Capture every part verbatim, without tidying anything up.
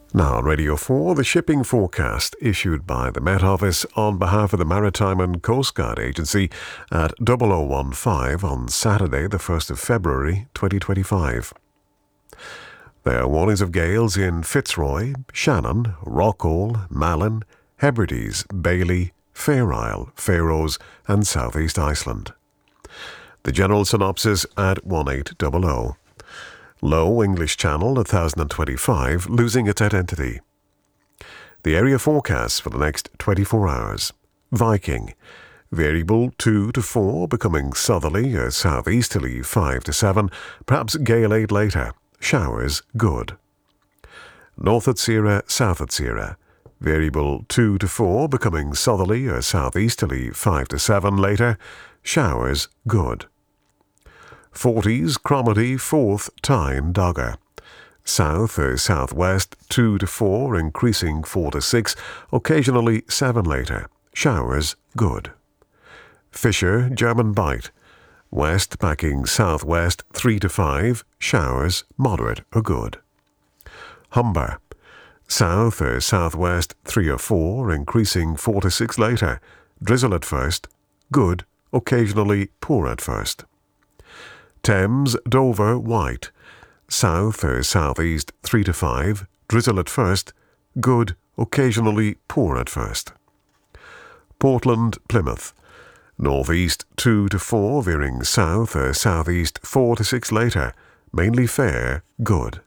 Now on Radio four, the shipping forecast issued by the Met Office on behalf of the Maritime and Coast Guard Agency at double oh one five on Saturday, the first of February twenty twenty-five. There are warnings of gales in Fitzroy, Shannon, Rockall, Malin, Hebrides, Bailey, Fair Isle, Faroes and Southeast Iceland. The general synopsis at eighteen hundred. Low English Channel one thousand twenty-five, losing its identity. The area forecast for the next twenty-four hours. Viking. Variable two to four, becoming southerly or southeasterly five to seven, perhaps gale eight later. Showers good. North at Sierra, south at Sierra. Variable two to four, becoming southerly or southeasterly five to seven later. Showers good. forties, Cromarty, fourth, Tyne, Dogger. South or southwest, two to four, increasing four to six, occasionally seven later. Showers good. Fisher, German Bight. West backing southwest, three to five, showers moderate or good. Humber. South or southwest, three or four, increasing four to six later. Drizzle at first, good, occasionally poor at first. Thames, Dover, White. South or southeast, three to five, drizzle at first, good, occasionally poor at first. Portland, Plymouth. Northeast, two to four, veering south or southeast, four to six later, mainly fair, good.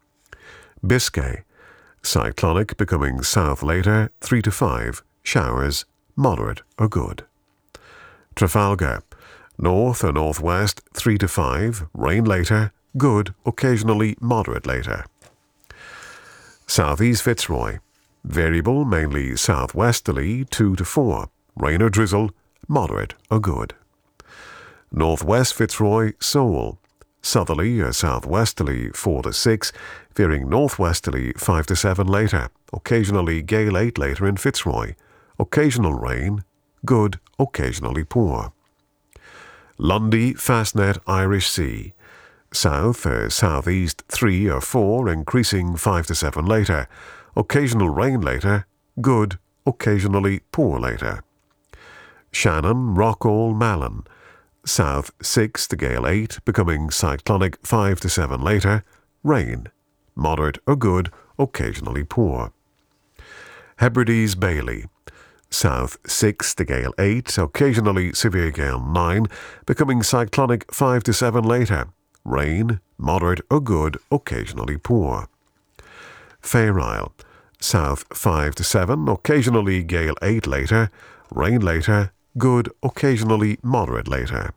Biscay. Cyclonic, becoming south later, three to five, showers, moderate or good. Trafalgar. North or northwest, three to five, rain later, good, occasionally moderate later. Southeast Fitzroy. Variable, mainly southwesterly, two to four, rain or drizzle, moderate or good. Northwest Fitzroy, Sole. Southerly or southwesterly, four to six, veering northwesterly, five to seven later, occasionally gale eight later in Fitzroy. Occasional rain, good, occasionally poor. Lundy, Fastnet, Irish Sea. South or southeast three or four, increasing five to seven later. Occasional rain later, good, occasionally poor later. Shannon, Rockall, Malin. South six to gale eight, becoming cyclonic five to seven later. Rain, moderate or good, occasionally poor. Hebrides, Bailey. South six to gale eight, occasionally severe gale nine, becoming cyclonic five to seven later. Rain, moderate or good, occasionally poor. Fair Isle. South five to seven, occasionally gale eight later. Rain later, good, occasionally moderate later.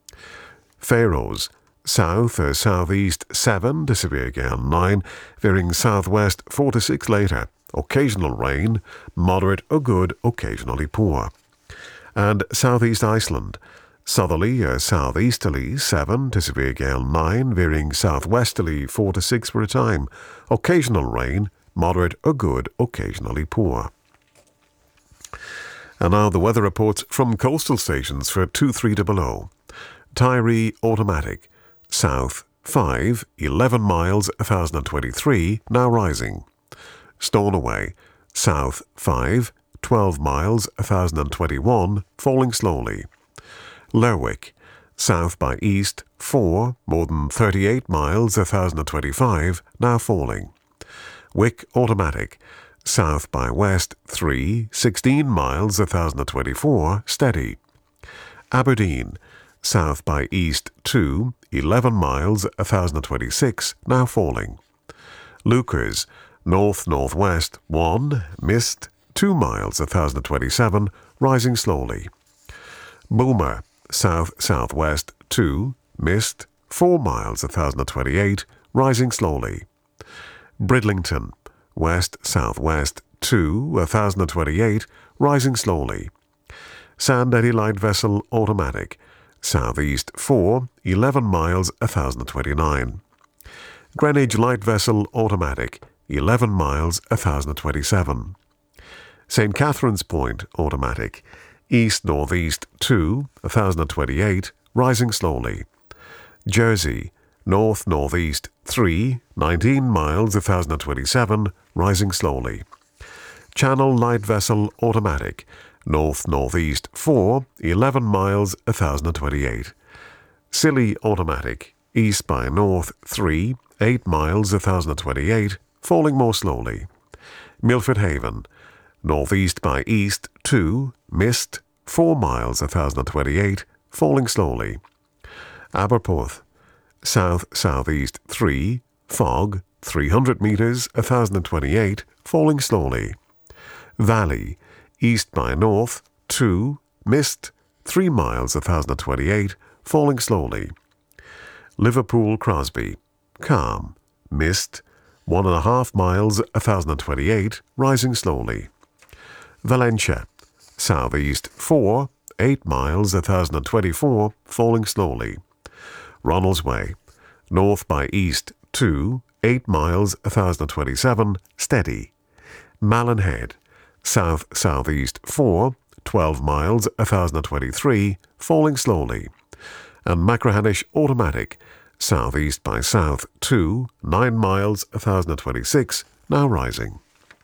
Faroes. South or southeast seven to severe gale nine, veering southwest four to six later. Occasional rain, moderate or good, occasionally poor. And Southeast Iceland. Southerly or southeasterly seven to severe gale nine, veering southwesterly four to six for a time. Occasional rain, moderate or good, occasionally poor. And now the weather reports from coastal stations for two three below. Tyree Automatic. South five, eleven miles, one thousand twenty-three, now rising. Stornoway. South five, twelve miles, one thousand twenty-one, falling slowly. Lerwick. South by east four, more than thirty-eight miles, one thousand twenty-five, now falling. Wick Automatic. South by west three, sixteen miles, one thousand twenty-four, steady. Aberdeen. South by east two, eleven miles, one thousand twenty-six, now falling. Lukers. North-northwest one, mist, two miles, one thousand twenty-seven, rising slowly. Boomer. South-southwest two, mist, four miles, one thousand twenty-eight, rising slowly. Bridlington. West-southwest two, one thousand twenty-eight, rising slowly. Sand Eddy Light Vessel Automatic. Southeast four, eleven miles, one thousand twenty-nine. Greenwich Light Vessel Automatic. eleven miles, one thousand twenty-seven. Saint Catherine's Point Automatic. East-northeast two, one thousand twenty-eight, rising slowly. Jersey. North-northeast three, nineteen miles one thousand twenty-seven, rising slowly. Channel light vessel automatic, north-northeast four, eleven miles one thousand twenty-eight. Scilly automatic, east by north three, eight miles one thousand twenty-eight, falling more slowly. Milford Haven, northeast by east two, mist, four miles one thousand twenty-eight, falling slowly. Aberporth, south-southeast three, fog, three hundred meters one thousand twenty-eight, falling slowly. Valley, east by north two, mist, three miles one thousand twenty-eight, falling slowly. Liverpool Crosby, calm, mist, one and a half miles one thousand twenty-eight, rising slowly. Valencia, southeast four, eight miles one thousand twenty-four, falling slowly. Ronalds Way, north by east two, eight miles one thousand twenty-seven, steady. Malin Head, south-southeast four, twelve miles one thousand twenty-three, falling slowly. And Machrihanish automatic, southeast by south two, nine miles one thousand twenty-six, now rising.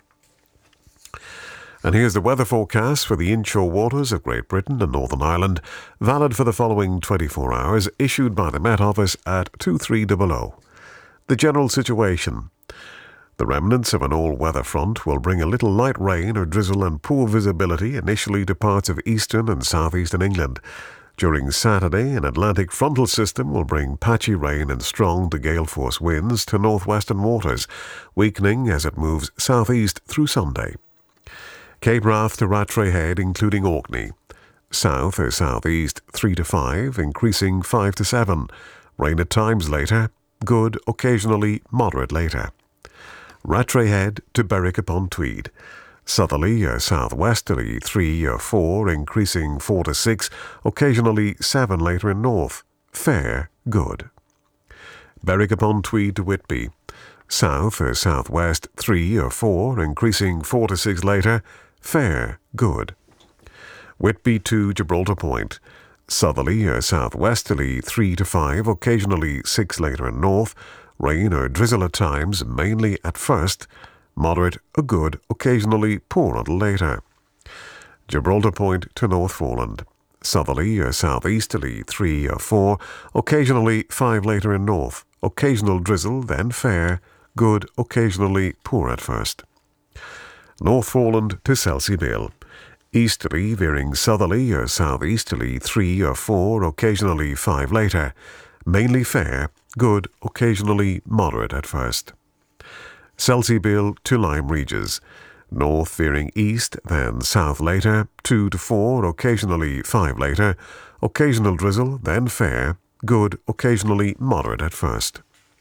And here's the weather forecast for the inshore waters of Great Britain and Northern Ireland, valid for the following twenty-four hours, issued by the Met Office at two three hundred. The general situation. The remnants of an all-weather front will bring a little light rain or drizzle and poor visibility initially to parts of eastern and southeastern England. During Saturday, an Atlantic frontal system will bring patchy rain and strong to gale-force winds to northwestern waters, weakening as it moves southeast through Sunday. Cape Wrath to Rattray Head, including Orkney. South or southeast three to five, increasing five to seven. Rain at times later, good, occasionally moderate later. Rattray Head to Berwick upon Tweed. Southerly or southwesterly three or four, increasing four to six, occasionally seven later in north. Fair, good. Berwick upon Tweed to Whitby. South or southwest three or four, increasing four to six later. Fair, good. Whitby to Gibraltar Point. Southerly or southwesterly three to five, occasionally six later in north. Rain or drizzle at times, mainly at first. Moderate or good, occasionally poor until later. Gibraltar Point to North Foreland. Southerly or southeasterly three or four, occasionally five later in north. Occasional drizzle, then fair. Good, occasionally poor at first. North Foreland to Selseybill. Easterly veering southerly or southeasterly three or four, occasionally five later. Mainly fair, good, occasionally moderate at first. Selseybill to Lyme Regis. North veering east, then south later, two to four, occasionally five later. Occasional drizzle, then fair, good, occasionally moderate at first.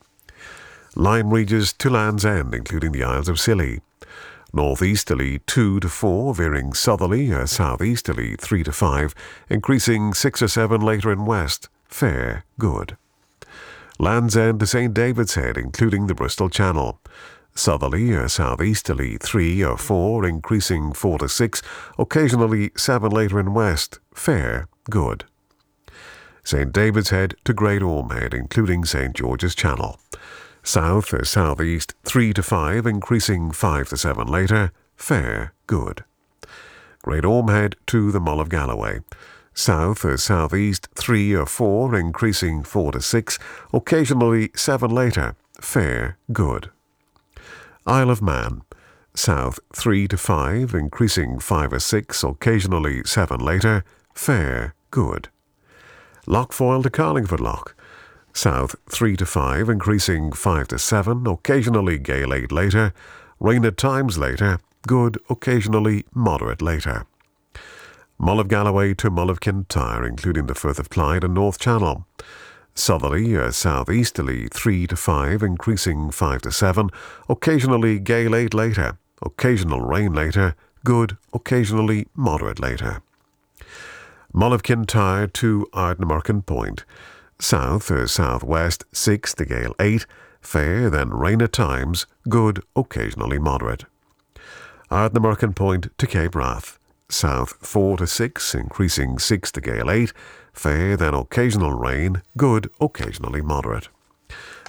Lyme Regis to Land's End, including the Isles of Scilly. Northeasterly two to four, veering southerly or southeasterly three to five, increasing six or seven later in west. Fair, good. Land's End to Saint David's Head, including the Bristol Channel. Southerly or southeasterly three or four, increasing four to six, occasionally seven later in west. Fair, good. Saint David's Head to Great Orme Head, including Saint George's Channel. South or southeast three to five, increasing five to seven later. Fair, good. Great Orme Head to the Mull of Galloway. South or southeast three or four, increasing four to six, occasionally seven later. Fair, good. Isle of Man. South three to five, increasing five or six, occasionally seven later. Fair, good. Lochfoyle to Carlingford Loch. South three to five, increasing five to seven, occasionally gale eight later. Rain at times later. Good, occasionally moderate later. Mull of Galloway to Mull of Kintyre, including the Firth of Clyde and North Channel. Southerly or southeasterly three to five, increasing five to seven, occasionally gale eight later. Occasional rain later. Good, occasionally moderate later. Mull of Kintyre to Ardnamurchan Point. South or southwest six to gale eight, fair, then rain at times, good, occasionally moderate. Ardnamurchan Point to Cape Wrath. South four to six, increasing six to gale eight, fair, then occasional rain, good, occasionally moderate.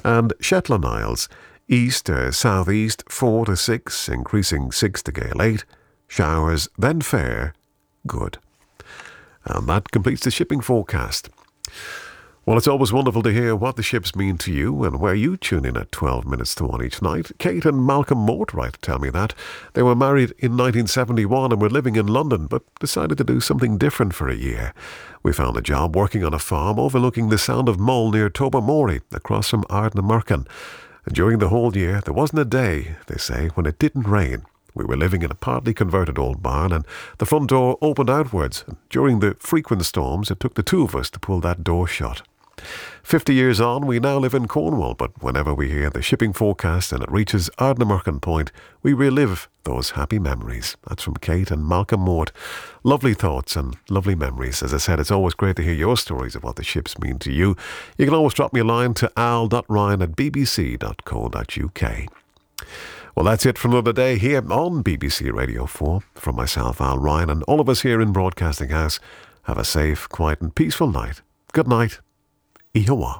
And Shetland Isles, east to southeast four to six, increasing six to gale eight. Showers, then fair, good. And that completes the shipping forecast. Well, it's always wonderful to hear what the ships mean to you and where you tune in at twelve minutes to one each night. Kate and Malcolm Mort write to tell me that. They were married in nineteen seventy-one and were living in London, but decided to do something different for a year. We found a job working on a farm overlooking the Sound of Mull near Tobermory, across from Ardnamurchan. And during the whole year, there wasn't a day, they say, when it didn't rain. We were living in a partly converted old barn, and the front door opened outwards. And during the frequent storms, it took the two of us to pull that door shut. Fifty years on, we now live in Cornwall, but whenever we hear the shipping forecast and it reaches Ardnamurchan Point, we relive those happy memories. That's from Kate and Malcolm Mort. Lovely thoughts and lovely memories. As I said, it's always great to hear your stories of what the ships mean to you. You can always drop me a line to al dot ryan at b b c dot co dot u k. Well, that's it for another day here on B B C Radio four. From myself, Al Ryan, and all of us here in Broadcasting House, have a safe, quiet and peaceful night. Good night. Ihawa.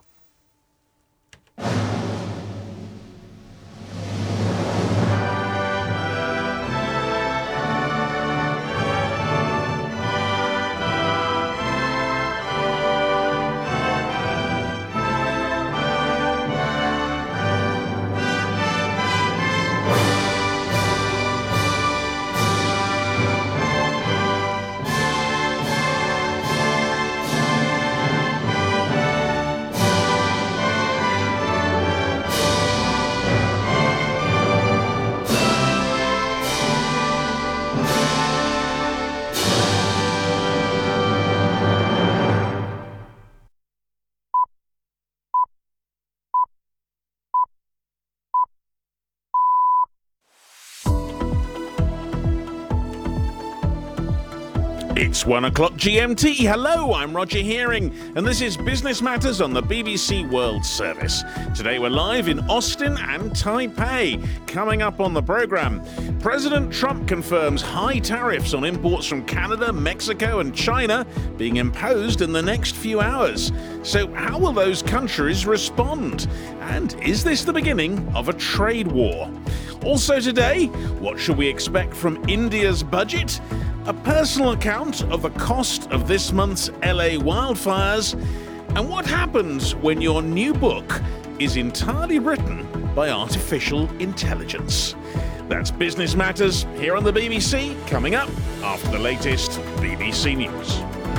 It's one o'clock G M T. Hello, I'm Roger Hearing, and this is Business Matters on the B B C World Service. Today we're live in Austin and Taipei. Coming up on the programme, President Trump confirms high tariffs on imports from Canada, Mexico and China being imposed in the next few hours. So how will those countries respond? And is this the beginning of a trade war? Also today, what should we expect from India's budget? A personal account of the cost of this month's L A wildfires, and what happens when your new book is entirely written by artificial intelligence. That's Business Matters here on the B B C, coming up after the latest B B C News.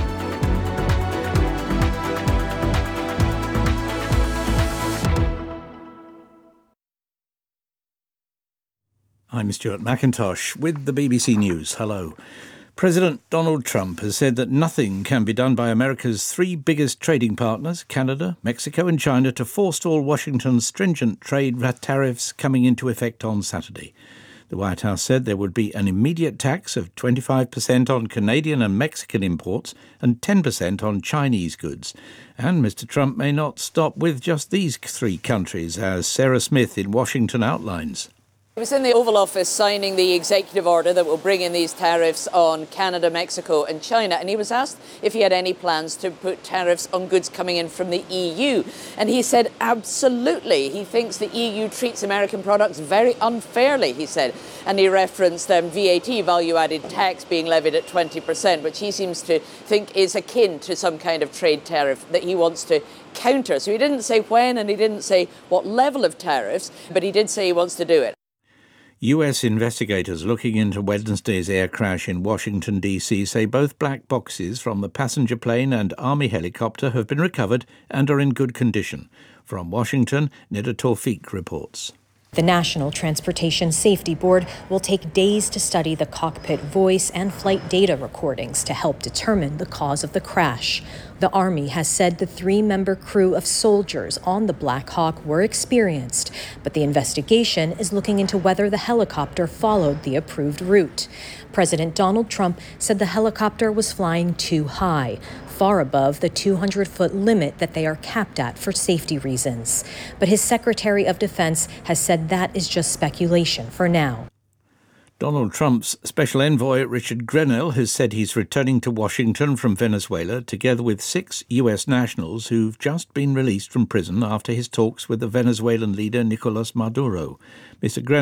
I'm Stuart McIntosh with the B B C News. Hello. President Donald Trump has said that nothing can be done by America's three biggest trading partners, Canada, Mexico and China, to forestall Washington's stringent trade tariffs coming into effect on Saturday. The White House said there would be an immediate tax of twenty-five percent on Canadian and Mexican imports and ten percent on Chinese goods. And Mister Trump may not stop with just these three countries, as Sarah Smith in Washington outlines. He was in the Oval Office signing the executive order that will bring in these tariffs on Canada, Mexico and China. And he was asked if he had any plans to put tariffs on goods coming in from the E U. And he said absolutely. He thinks the E U treats American products very unfairly, he said. And he referenced um, V A T, value-added tax, being levied at twenty percent, which he seems to think is akin to some kind of trade tariff that he wants to counter. So he didn't say when and he didn't say what level of tariffs, but he did say he wants to do it. U S investigators looking into Wednesday's air crash in Washington, D C say both black boxes from the passenger plane and Army helicopter have been recovered and are in good condition. From Washington, Nida Tawfiq reports. The National Transportation Safety Board will take days to study the cockpit voice and flight data recordings to help determine the cause of the crash. The Army has said the three-member crew of soldiers on the Black Hawk were experienced, but the investigation is looking into whether the helicopter followed the approved route. President Donald Trump said the helicopter was flying too high, far above the two hundred foot limit that they are capped at for safety reasons. But his Secretary of Defense has said that is just speculation for now. Donald Trump's special envoy, Richard Grenell, has said he's returning to Washington from Venezuela together with six U S nationals who've just been released from prison after his talks with the Venezuelan leader Nicolas Maduro. Mister Grenell